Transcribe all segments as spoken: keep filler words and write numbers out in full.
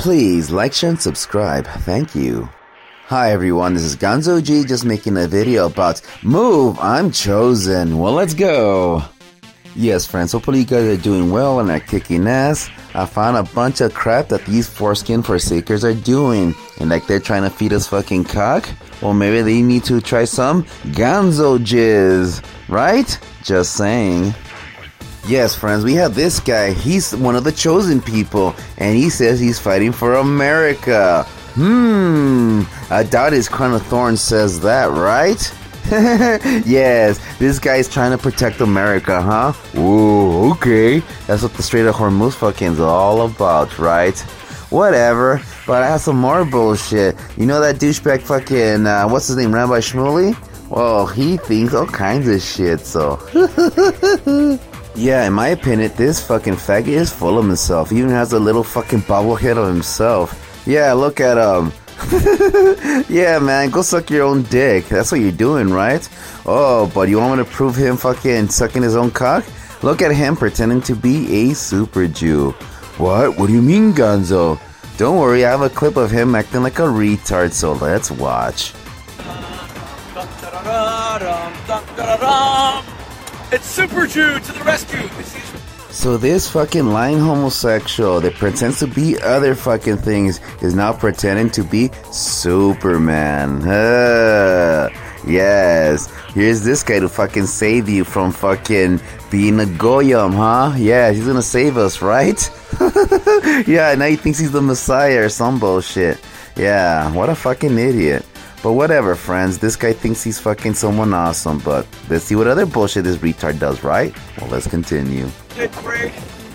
Please like, share, and subscribe. Thank you. Hi everyone, this is Gonzo G, just making a video about Move, I'm Chosen. Well, let's go. Yes, friends, hopefully you guys are doing well and are kicking ass. I found a bunch of crap that these foreskin forsakers are doing. And like they're trying to feed us fucking cock. Well, maybe they need to try some Gonzo Jizz, right? Just saying. Yes, friends, we have this guy. He's one of the chosen people. And he says he's fighting for America. Hmm, I doubt his crown of thorns says that, right? Yes, this guy's trying to protect America, huh? Ooh, okay. That's what the Strait of Hormuz fucking's all about, right? Whatever, but I have some more bullshit. You know that douchebag fucking, uh, what's his name, Rabbi Shmuley? Well, he thinks all kinds of shit, so. Yeah, in my opinion, this fucking faggot is full of himself. He even has a little fucking bobblehead of himself. Yeah, look at him. Yeah, man, go suck your own dick. That's what you're doing, right? Oh, but you want me to prove him fucking sucking his own cock? Look at him pretending to be a super Jew. What? What do you mean, Gonzo? Don't worry, I have a clip of him acting like a retard, so let's watch. It's Super Jew to the rescue! So this fucking lying homosexual that pretends to be other fucking things is now pretending to be Superman. Uh, yes. Here's this guy to fucking save you from fucking being a goyim, huh? Yeah, he's gonna save us, right? Yeah, now he thinks he's the Messiah or some bullshit. Yeah, what a fucking idiot. But whatever, friends. This guy thinks he's fucking someone awesome, but let's see what other bullshit this retard does, right? Well, let's continue. Did great.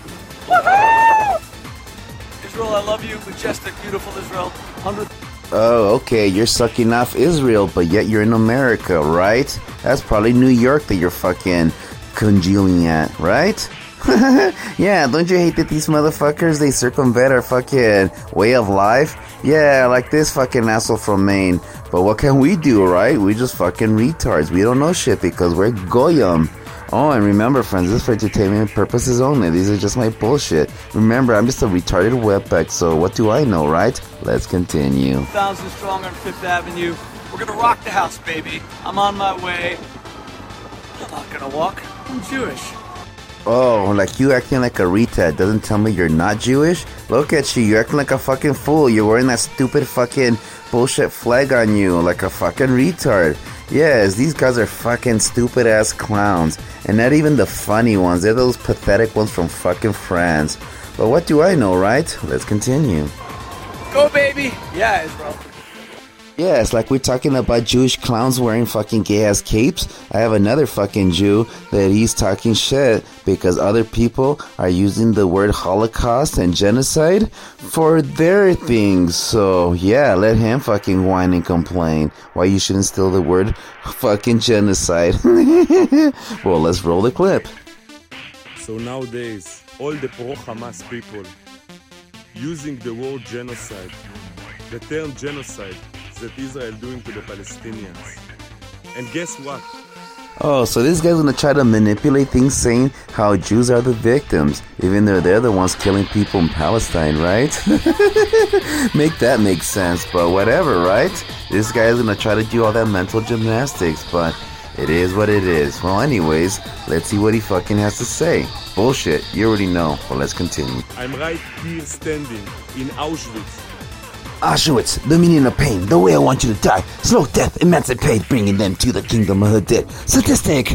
Woohoo! Israel, I love you. Majestic, beautiful Israel. Hundred. Oh, okay. You're sucking off Israel, but yet you're in America, right? That's probably New York that you're fucking congealing at, right? Yeah, don't you hate that these motherfuckers, they circumvent our fucking way of life? Yeah, like this fucking asshole from Maine. But what can we do, right? We just fucking retards. We don't know shit because we're goyim. Oh, and remember, friends, this is for entertainment purposes only. These are just my bullshit. Remember, I'm just a retarded wetback, so what do I know, right? Let's continue. Thousand strong on Fifth Avenue. We're gonna rock the house, baby. I'm on my way. I'm not gonna walk. I'm Jewish. Oh, like you acting like a retard doesn't tell me you're not Jewish? Look at you, you're acting like a fucking fool. You're wearing that stupid fucking bullshit flag on you like a fucking retard. Yes, these guys are fucking stupid ass clowns. And not even the funny ones. They're those pathetic ones from fucking France. But what do I know, right? Let's continue. Go, baby! Yeah, Israel. Yeah, it's like we're talking about Jewish clowns wearing fucking gay-ass capes. I have another fucking Jew that he's talking shit because other people are using the word Holocaust and genocide for their things. So, yeah, let him fucking whine and complain why you shouldn't steal the word fucking genocide. Well, let's roll the clip. So nowadays, all the pro-Hamas people using the word genocide, the term genocide, that Israel doing to the Palestinians. And guess what? Oh, so this guy's gonna try to manipulate things saying how Jews are the victims, even though they're the ones killing people in Palestine, right? Make that make sense, but whatever, right? This guy's gonna try to do all that mental gymnastics, but it is what it is. Well, anyways, let's see what he fucking has to say. Bullshit, you already know, but let's continue. I'm right here standing in Auschwitz. Auschwitz, the meaning of pain, the way I want you to die. Slow death, emancipate, bringing them to the kingdom of the dead. Sadistic.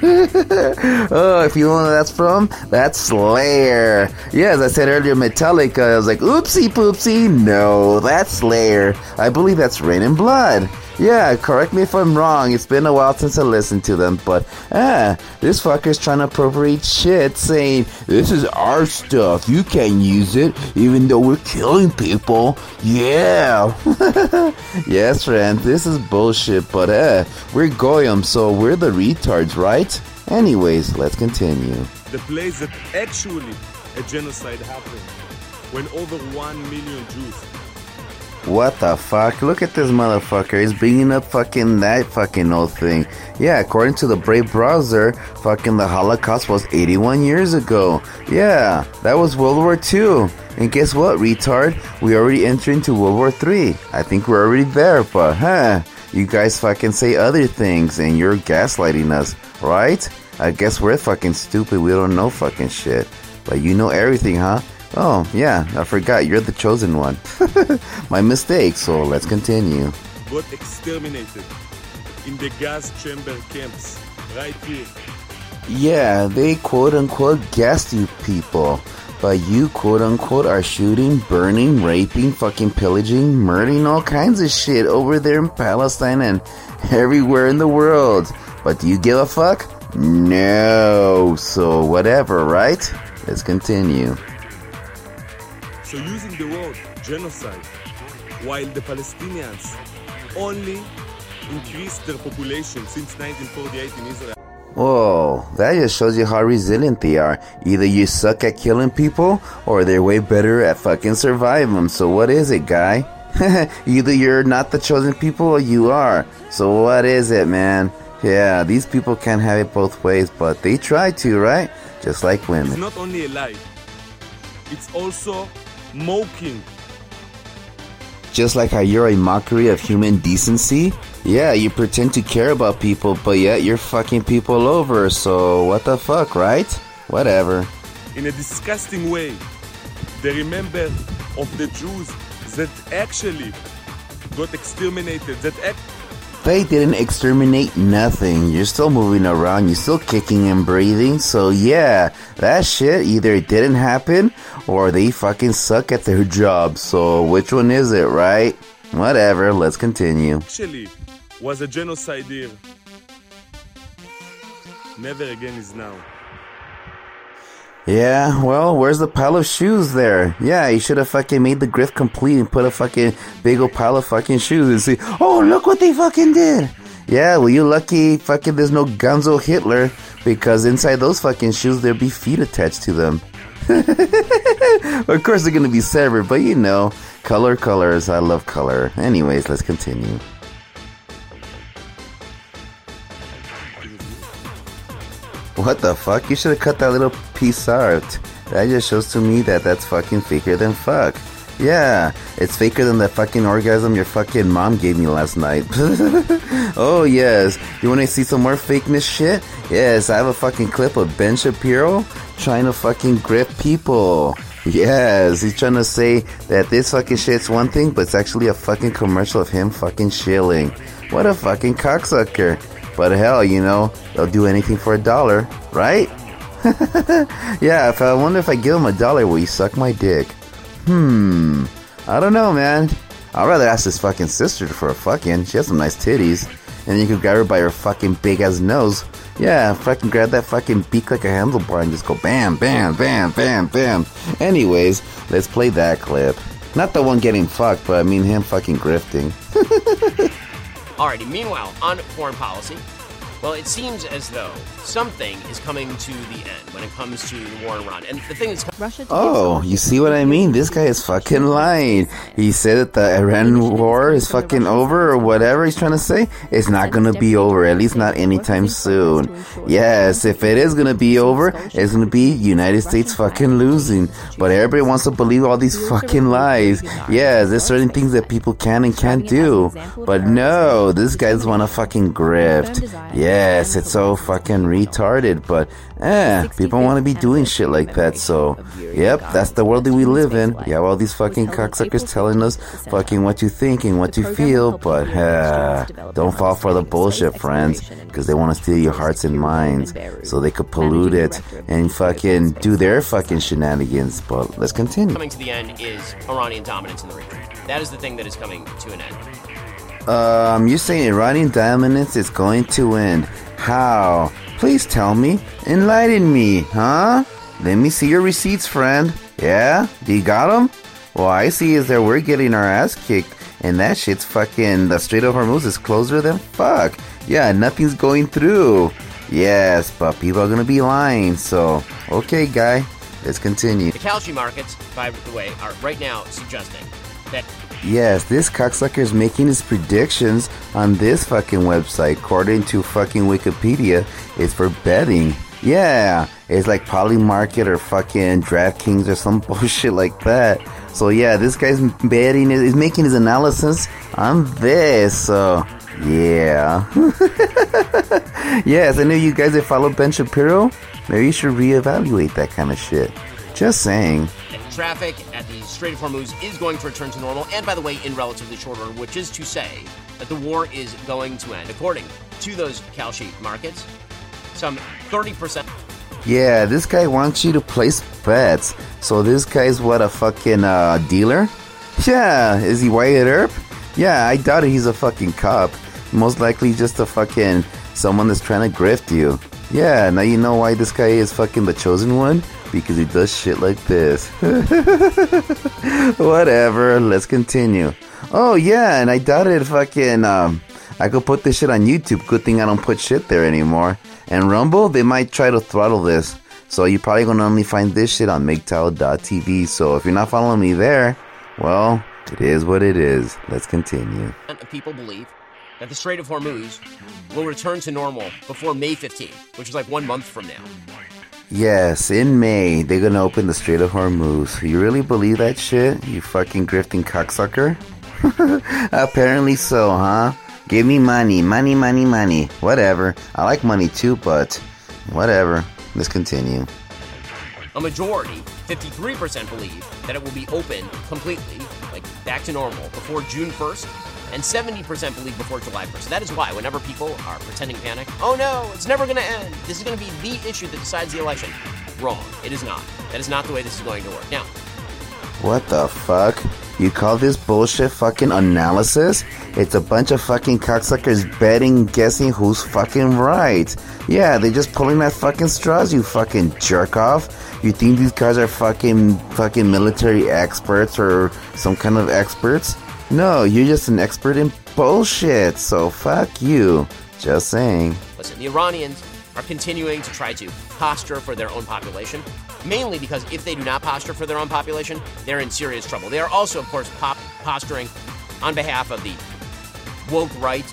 Oh, if you know where that's from, that's Slayer. Yeah, as I said earlier, Metallica. I was like, oopsie poopsie. No, that's Slayer. I believe that's Rain and Blood. Yeah, correct me if I'm wrong. It's been a while since I listened to them, but ah, this fucker's trying to appropriate shit, saying this is our stuff. You can't use it, even though we're killing people. Yeah. Yes, friend, this is bullshit, but eh, we're goyim, so we're the retards, right? Anyways, let's continue. The place that actually a genocide happened, when over one million Jews. What the fuck? Look at this motherfucker. He's bringing up fucking that fucking old thing. Yeah, according to the Brave browser, fucking the Holocaust was eighty-one years ago. Yeah, that was World War Two. And guess what, retard? We already entered into World War Three. I think we're already there, but huh, you guys fucking say other things and you're gaslighting us, right? I guess we're fucking stupid. We don't know fucking shit. But you know everything, huh? Oh, yeah, I forgot. You're the chosen one. My mistake, so let's continue. Got exterminated in the gas chamber camps right here. Yeah, they quote-unquote gassed you people. But you quote-unquote are shooting, burning, raping, fucking pillaging, murdering all kinds of shit over there in Palestine and everywhere in the world. But do you give a fuck? No. So whatever, right? Let's continue. So using the word genocide, while the Palestinians only increased their population since nineteen forty-eight in Israel. Whoa, that just shows you how resilient they are. Either you suck at killing people, or they're way better at fucking surviving them. So what is it, guy? Either you're not the chosen people, or you are. So what is it, man? Yeah, these people can't have it both ways, but they try to, right? Just like women. It's not only a lie, it's also mocking. Just like how you're a mockery of human decency? Yeah, you pretend to care about people, but yet you're fucking people over, so what the fuck, right? Whatever. In a disgusting way, they remember of the Jews that actually got exterminated, that act- They didn't exterminate nothing. You're still moving around, you're still kicking and breathing, so yeah, that shit either didn't happen, or they fucking suck at their job, so which one is it, right? Whatever, let's continue. Actually, was a genocide here. Never again is now. Yeah, well, where's the pile of shoes there? Yeah, you should have fucking made the grift complete and put a fucking big old pile of fucking shoes and say, oh, look what they fucking did. Yeah, well, you're lucky fucking there's no Gonzo Hitler, because inside those fucking shoes there'd be feet attached to them. Of course they're gonna be severed, but you know, color colors, I love color. Anyways, let's continue. What the fuck? You should have cut that little piece out. That just shows to me that that's fucking faker than fuck. Yeah, it's faker than that fucking orgasm your fucking mom gave me last night. Oh yes, you wanna see some more fakeness shit? Yes, I have a fucking clip of Ben Shapiro trying to fucking grip people. Yes, he's trying to say that this fucking shit's one thing, but it's actually a fucking commercial of him fucking shilling. What a fucking cocksucker. But hell, you know, they'll do anything for a dollar, right? Yeah, if I wonder if I give him a dollar, will he suck my dick? Hmm, I don't know, man. I'd rather ask his fucking sister for a fucking. She has some nice titties. And you can grab her by her fucking big ass nose. Yeah, fucking grab that fucking beak like a handlebar and just go bam, bam, bam, bam, bam. Anyways, let's play that clip. Not the one getting fucked, but I mean him fucking grifting. Alrighty, meanwhile, on foreign policy, well, it seems as though something is coming to the end when it comes to the war in Iran. And the thing is... Russia Oh, you see what I mean? This guy is fucking lying. He said that the Iran war is fucking over or whatever he's trying to say. It's not gonna be over, at least not anytime soon. Yes, if it is gonna be over, it's gonna be United States fucking losing. But everybody wants to believe all these fucking lies. Yes, there's certain things that people can and can't do. But no, this guy's wanna fucking grift. Yes, it's so fucking retarded, but eh, people want to be doing shit like that, so yep, that's the world that we live in. You have all these fucking cocksuckers telling us fucking what you think and what you feel, but uh, don't fall for the bullshit, friends, because they want to steal your hearts and minds so they could pollute it and fucking do their fucking shenanigans. But let's continue. Coming to the end is Iranian dominance in the region. That is the thing that is coming to an end. Um, you're saying Iranian dominance is going to end. How? Please tell me. Enlighten me, huh? Let me see your receipts, friend. Yeah? Do you got them? Well, I see is that we're getting our ass kicked, and that shit's fucking, the Strait of Hormuz is closer than fuck. Yeah, nothing's going through. Yes, but people are gonna be lying, so, okay, guy, let's continue. The Kalshi markets, by the way, are right now suggesting that... Yes, this cocksucker is making his predictions on this fucking website. According to fucking Wikipedia, it's for betting. Yeah, it's like Polymarket or fucking DraftKings or some bullshit like that. So yeah, this guy's betting, is making his analysis on this. So yeah. Yes, I know you guys that follow Ben Shapiro. Maybe you should reevaluate that kind of shit. Just saying. Traffic at the Strait of Hormuz is going to return to normal, and by the way, in relatively short order, which is to say that the war is going to end. According to those Kalshi markets, some thirty percent. Yeah, this guy wants you to place bets. So this guy's what, a fucking uh, dealer? Yeah, is he Wyatt Earp? Yeah, I doubt it, he's a fucking cop. Most likely just a fucking someone that's trying to grift you. Yeah, now you know why this guy is fucking the chosen one? Because he does shit like this. Whatever, let's continue. Oh yeah, and I doubted fucking um I could put this shit on YouTube. Good thing I don't put shit there anymore. And Rumble, they might try to throttle this. So you're probably gonna only find this shit on M G T O W dot T V. So if you're not following me there, well, it is what it is. Let's continue. People believe that the Strait of Hormuz will return to normal before May fifteenth, which is like one month from now. Yes, in May, they're gonna open the Strait of Hormuz. You really believe that shit? You fucking grifting cocksucker? Apparently so, huh? Give me money, money, money, money. Whatever. I like money too, but whatever. Let's continue. A majority, fifty-three percent, believe that it will be open completely, like back to normal, before June first, and seventy percent believe before July first. So that is why whenever people are pretending panic, oh no, it's never going to end, this is going to be the issue that decides the election. Wrong. It is not. That is not the way this is going to work. Now, what the fuck? You call this bullshit fucking analysis? It's a bunch of fucking cocksuckers betting, guessing who's fucking right. Yeah, they're just pulling that fucking straws, you fucking jerk off. You think these guys are fucking fucking military experts or some kind of experts? No, you're just an expert in bullshit, so fuck you. Just saying. Listen, the Iranians are continuing to try to posture for their own population, mainly because if they do not posture for their own population, they're in serious trouble. They are also, of course, pop- posturing on behalf of the woke right.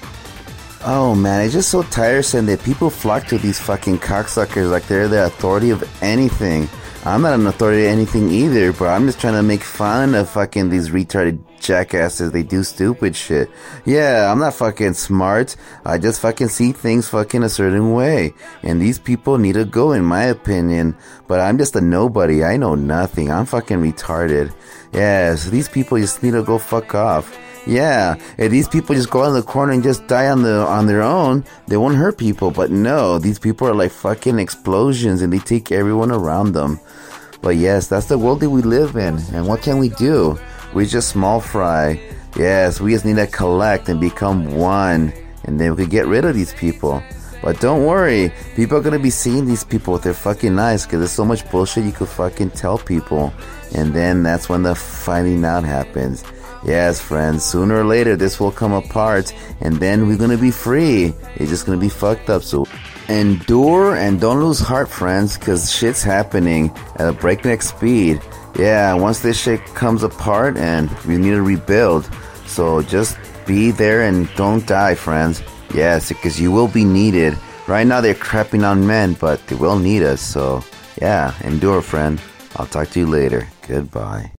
Oh man, it's just so tiresome that people flock to these fucking cocksuckers like they're the authority of anything. I'm not an authority of anything either, but I'm just trying to make fun of fucking these retarded jackasses. They do stupid shit. Yeah, I'm not fucking smart. I just fucking see things fucking a certain way. And these people need to go, in my opinion. But I'm just a nobody. I know nothing. I'm fucking retarded. Yeah, so these people just need to go fuck off. Yeah, if these people just go out in the corner and just die on the on their own, they won't hurt people. But no, these people are like fucking explosions and they take everyone around them. But yes, that's the world that we live in. And what can we do? We just small fry. Yes, we just need to collect and become one. And then we could get rid of these people. But don't worry, people are going to be seeing these people with their fucking eyes because there's so much bullshit you could fucking tell people. And then that's when the finding out happens. Yes, friends, sooner or later this will come apart and then we're gonna be free. It's just gonna be fucked up, so endure and don't lose heart, friends, because shit's happening at a breakneck speed. Yeah, once this shit comes apart and we need to rebuild. So just be there and don't die, friends. Yes, because you will be needed. Right now they're crapping on men, but they will need us, so yeah, endure, friend. I'll talk to you later. Goodbye.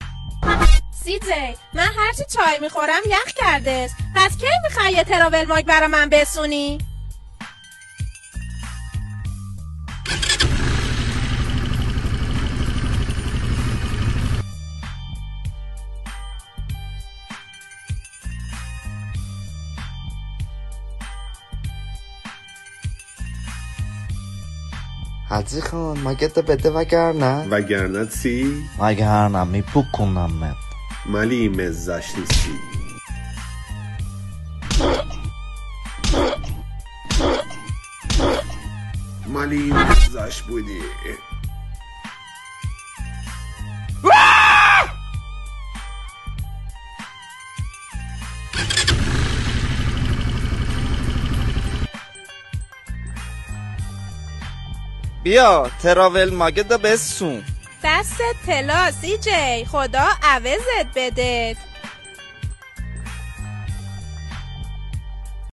سی جی من هرچی چای میخورم یخ کرده. پس کی میخوای یه تراول ماگ برا من بسونی؟ حاجی خان مگه تو بده وگرنه؟ وگرنه چی؟ وگرنه میپکنمت ملی مزش نیستی ملی مزش بودی بیا تراول ماگه دا بسون دست طلا سی جی خدا عوضت بده.